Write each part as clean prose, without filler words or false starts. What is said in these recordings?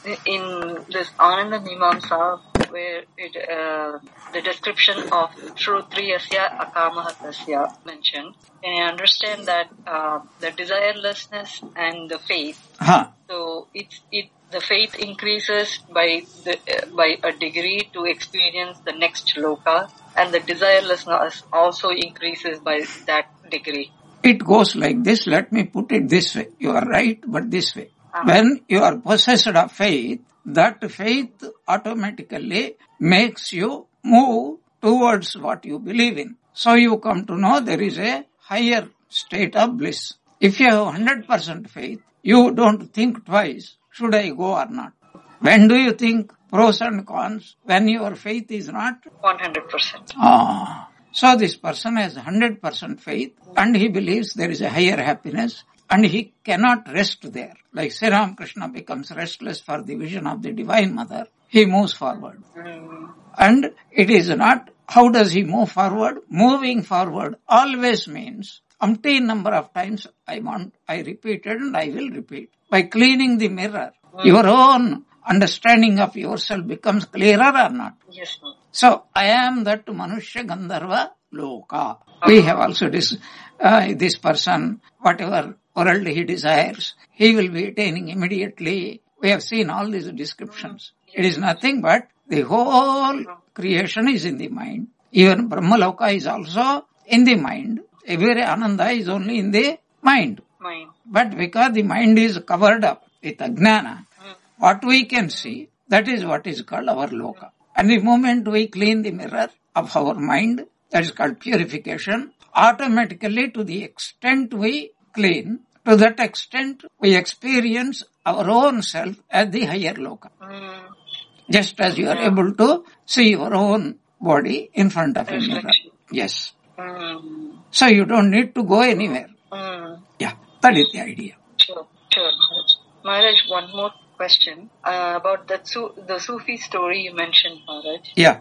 in this Ananda Mimamsa, where the description of Shrotriyasya Akamahatasya mentioned, can I understand that the desirelessness and the faith, so the faith increases by a degree to experience the next loka, and the desirelessness also increases by that degree. It goes like this. Let me put it this way. You are right, but this way. When you are possessed of faith, that faith automatically makes you move towards what you believe in. So you come to know there is a higher state of bliss. If you have 100% faith, you don't think twice, should I go or not? When do you think pros and cons? When your faith is not 100%. So this person has 100% faith and he believes there is a higher happiness and he cannot rest there. Like Sri Ramakrishna becomes restless for the vision of the Divine Mother, he moves forward. And it is not, how does he move forward? Moving forward always means, umpteen number of times I repeated and I will repeat. By cleaning the mirror, your own understanding of yourself becomes clearer or not? Yes, sir. So, I am that Manushya Gandharva Loka. We have also this person, whatever world he desires, he will be attaining immediately. We have seen all these descriptions. It is nothing but the whole creation is in the mind. Even Brahmaloka is also in the mind. Every Ananda is only in the mind. But because the mind is covered up with Ajnana, what we can see, that is what is called our Loka. And the moment we clean the mirror of our mind, that is called purification, automatically to the extent we clean, to that extent we experience our own self as the higher Loka. Just as you are able to see your own body in front of a mirror. Yes. So you don't need to go anywhere. Yeah, that is the idea. Sure. Maharaj, one more question about the Sufi story you mentioned, Maharaj. Yeah.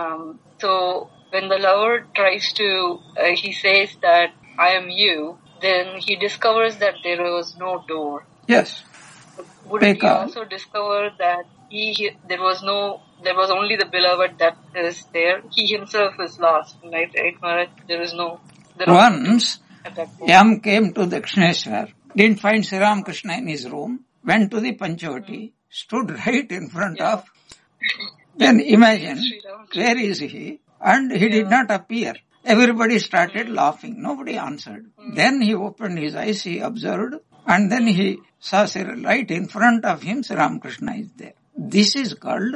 So when the lover tries to, he says that I am you, then he discovers that there was no door. Yes. Would he also discover that there was only the beloved that is there? He himself is lost, right, Maharaj? There is no. Once, Yam came to Dakshineshwar, didn't find Sri Ramakrishna in his room, went to the Panchavati, stood right in front of. Then imagine, where is he? And he did not appear. Everybody started laughing. Nobody answered. Then he opened his eyes, he observed, and then he saw right in front of him, Sri Ramakrishna is there. This is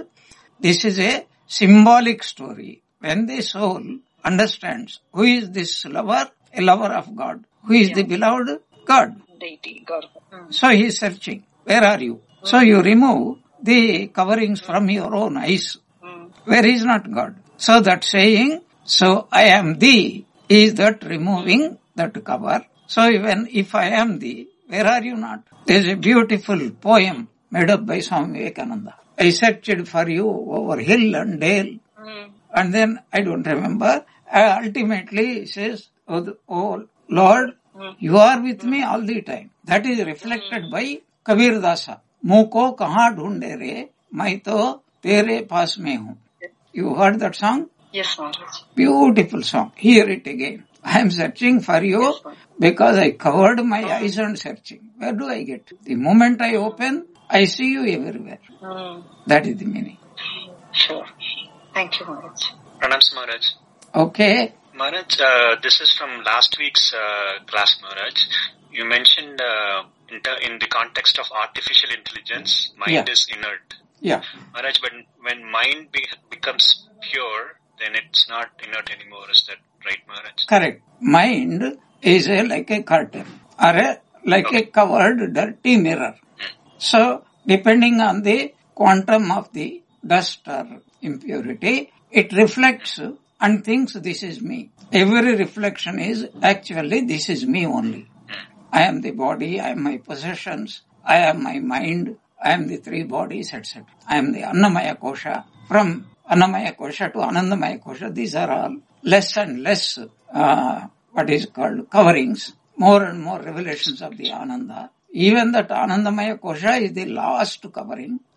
a symbolic story. When the soul understands who is this lover, a lover of God. Who is the beloved? God. Deity, God. So he is searching. Where are you? So you remove the coverings from your own eyes. Where is not God? So that saying, so I am thee, is that removing that cover. So even if I am thee, where are you not? There is a beautiful poem made up by Swami Vivekananda. I searched for you over hill and dale. And then, I don't remember, ultimately he says, oh Lord, you are with me all the time. That is reflected by Kabir Dasa. Muko kahan dhoonde re, mai to tere paas mein hu. You heard that song? Yes, Maharaj. Beautiful song. Hear it again. I am searching for you because I covered my eyes and searching. Where do I get? The moment I open, I see you everywhere. That is the meaning. Sure. Thank you, Maharaj. Pranams, Maharaj. Okay. Maharaj, this is from last week's class, Maharaj. You mentioned in the context of artificial intelligence, mind is inert. Yeah. Maharaj, when mind becomes pure, then it's not inert anymore. Is that right, Maharaj? Correct. Mind is like a curtain or like a covered dirty mirror. So, depending on the quantum of the dust or impurity, it reflects and thinks this is me. Every reflection is actually this is me only. I am the body, I am my possessions, I am my mind, I am the three bodies, etc. I am the Annamaya Kosha. From Annamaya Kosha to Anandamaya Kosha, these are all less and less what is called coverings, more and more revelations of the Ananda. Even that Anandamaya Kosha is the last covering,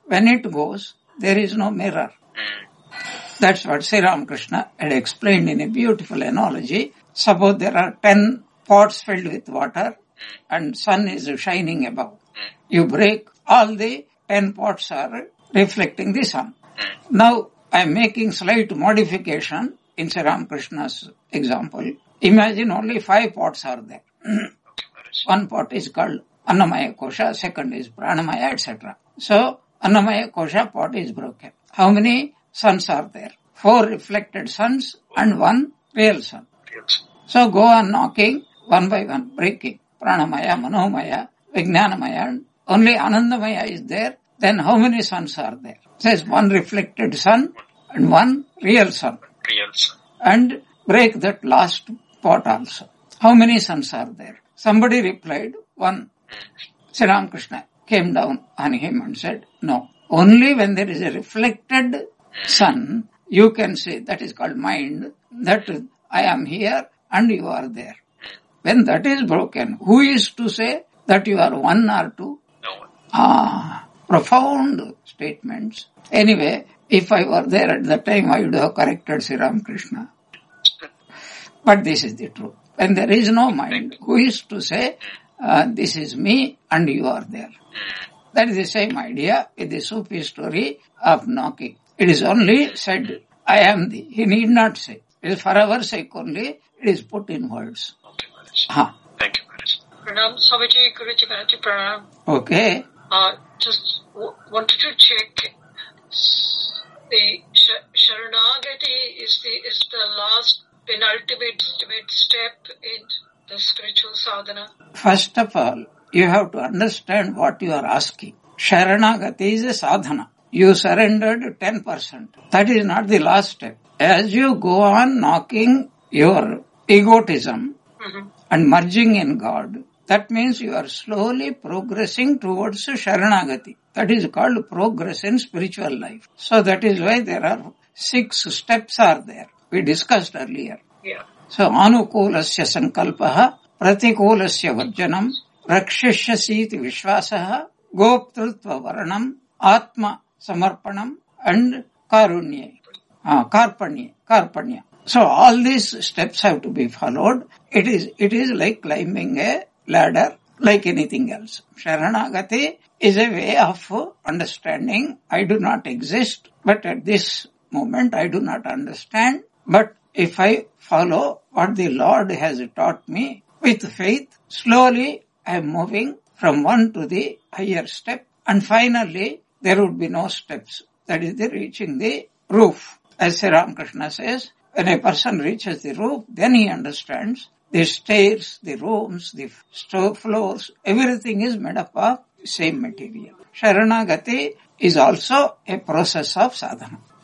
when it goes, there is no mirror. That's what Sri Ramakrishna had explained in a beautiful analogy. Suppose there are 10 pots filled with water and sun is shining above. You break, all the 10 pots are reflecting the sun. Now, I am making slight modification in Sri Ramakrishna's example. Imagine only 5 pots are there. One pot is called Annamaya Kosha, second is Pranamaya, etc. So, Annamaya Kosha pot is broken. How many suns are there? 4 reflected suns and 1 real sun. So, go on knocking one by one, breaking. Pranamaya, Manomaya, Vijnanamaya, and only Anandamaya is there. Then how many suns are there? It says 1 reflected sun and 1 real sun. And break that last pot also. How many suns are there? Somebody replied, 1. Sri Ramakrishna came down on him and said, no. Only when there is a reflected sun, you can say, that is called mind, that I am here and you are there. When that is broken, who is to say that you are 1 or 2? No one. Profound statements. Anyway, if I were there at that time, I would have corrected Sri Ramakrishna. But this is the truth. When there is no mind, who is to say, this is me and you are there? That is the same idea with the Sufi story of knocking. It is only said, I am thee. He need not say. It is for our sake only. It is put in words. Thank you, Maharaj. Pranam, Swamiji, Guruji, Maharaj, Pranam. Okay. Just wanted to check the Sharanagati is the last penultimate step in the spiritual sadhana. First of all, you have to understand what you are asking. Sharanagati is a sadhana. You surrendered 10%. That is not the last step. As you go on knocking your egotism and merging in God, that means you are slowly progressing towards Sharanagati. That is called progress in spiritual life. So that is why there are 6 steps are there. We discussed earlier. Yeah. So, Anukulasya Sankalpaha, Pratikulasya Varjanam, Rakshishasiti Vishwasaha, Goptrutva Varanam, Atma Samarpanam, and Karpanya. So, all these steps have to be followed. It is like climbing a ladder, like anything else. Sharanagati is a way of understanding, I do not exist, but at this moment I do not understand. But if I follow what the Lord has taught me with faith, slowly I am moving from one to the higher step, and finally there would be no steps. That is the reaching the roof. As Sri Ramakrishna says, when a person reaches the roof, then he understands the stairs, the rooms, the floors, everything is made up of the same material. Sharanagati is also a process of sadhana.